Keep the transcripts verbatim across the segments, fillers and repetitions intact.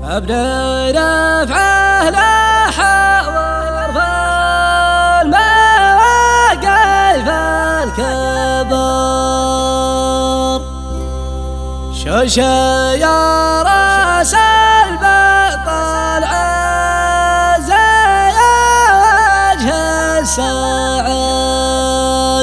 ابن رفعه لا حضر في المواقف الكبار شوش يا راس البطل عز يا وجه السعد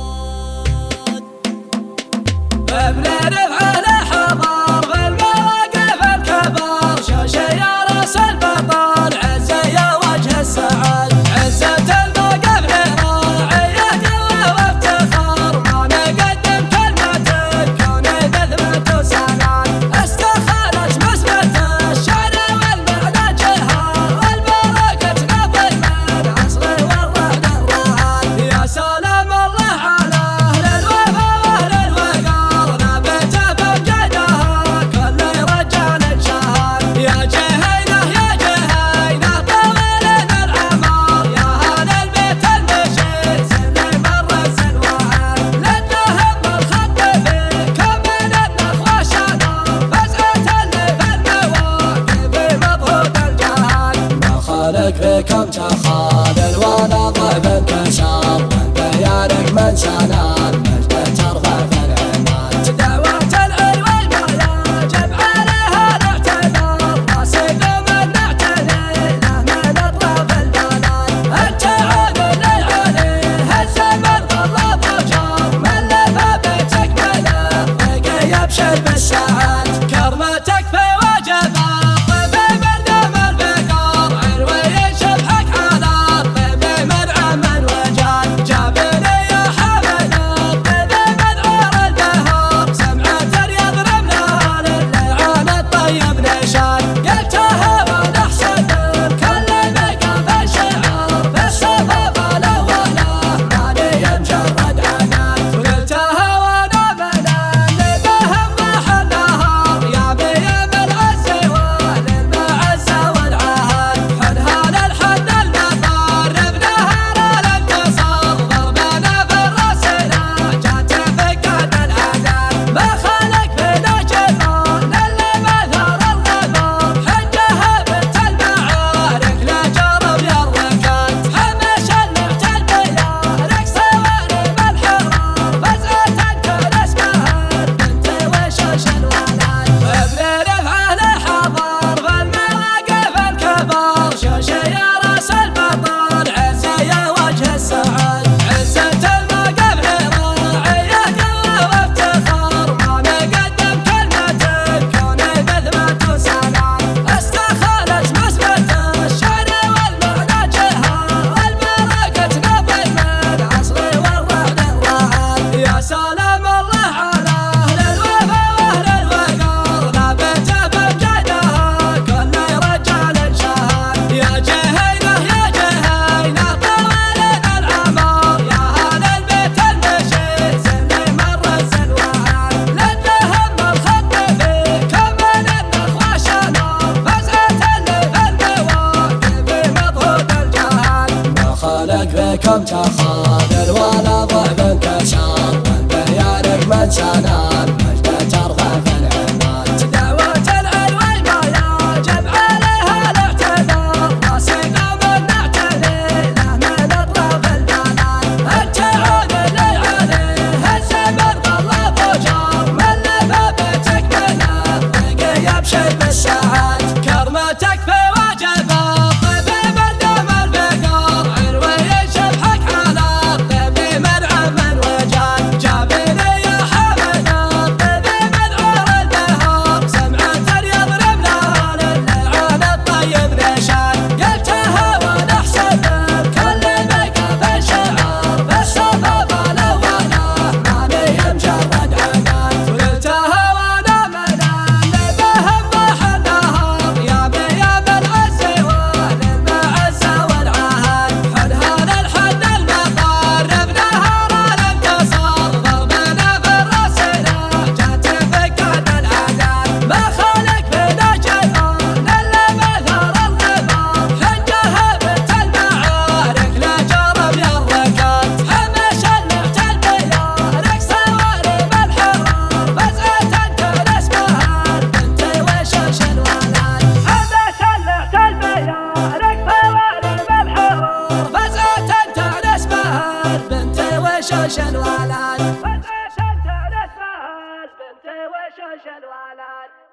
ابن رفعه لا حضر في المواقف الكبار شوش يا راس البطل عز يا وجه السعد عزة الموقف لراعية وافتخار ما نقدم كلمة كون بذمة وسنان استخالت مسمة الشعر والمعنى جهار والبركة نظم العصر والرعد الرعاد يا سلام الله على أهل الوفا وأهل الوقار نبته بمجدها كل رجال شهر يا جهينة يا جهينة طويل العمار يا أهل البيت المشيد سلم الرسل وعاد للنهم الخط فيكم من النخوة شنار فزعة اللي في المواقف مضغوط الجهال ما خالق فيكم تخاذل ولا ضعف انكسار بيانك من سنان مجد ترفع في العماد دعوة العلو ما يجب عليها الاعتذار رصيد من نعتني له من اطراف البلاد التعود اللي عليه الزمن غلط وجار من لفى بيتك ملأ بقي يبشر بالسعاد كرمتك في وجب الطيب مردم الفقار علوي شبحك على الطيب منعم وجاد جابني يا حمد الطيب من عار البهار سمعة يضرب لها للعان الطيب نشاد قلتها ونحسد كل مقام الشعار بالصفاف الاولى ماني مجرد عناد قلتها وانا من اللي بهم راح النهار يا بيم العز وللمعز والعهد حنها للحن المطار بنهار الانتصار ضربنا في الراس لا جات فقد العدد ما خلق فينا جبار للي مثار الغبار حجها بنت المعارك لا جرب يا الركات حمش المعتل بيارك صوارم الحرار فزعة كل اسمها بنت وشوش الولد ابن رفعه لا حضر في المواقف الكبار شوش يا راس البطل عز يا وجه السعد عزة الموقف لراعية قوة وافتخار ما نقدم كلمة كون بذمة وسنان استخالت مسمة الشعر والمعنى جهار والبركة نظم العصر والرعد الرعاد يا سلام الله على أهل الوفا وأهل الوقار نبته بمجدها كل رجال شهر يا جهينة يا جهينة طويل العمار يا أهل البيت المشيد سلم الرسل وعاد للنهم الخط فيكم من النخوة شنار فزعة اللي في المواقف مضغوط الجهال ما خلق فيكم تخاذل ولا ضعف انكسار بيانك من سنان مجد ترفع في العماد دعوة العلو ما يجب عليها الاعتذار رصيد من نعتني له من اطراف البلاد التعود اللي عليه الزمن غلط وجار من لفى بيتك ملأ بقي يبشر بالسعاد كرمتك في وجب الطيب مردم الفقار علوي شبحك على اسمهال بنت وشوش الولد. عزة الاسمهال بنت وشوش الولد.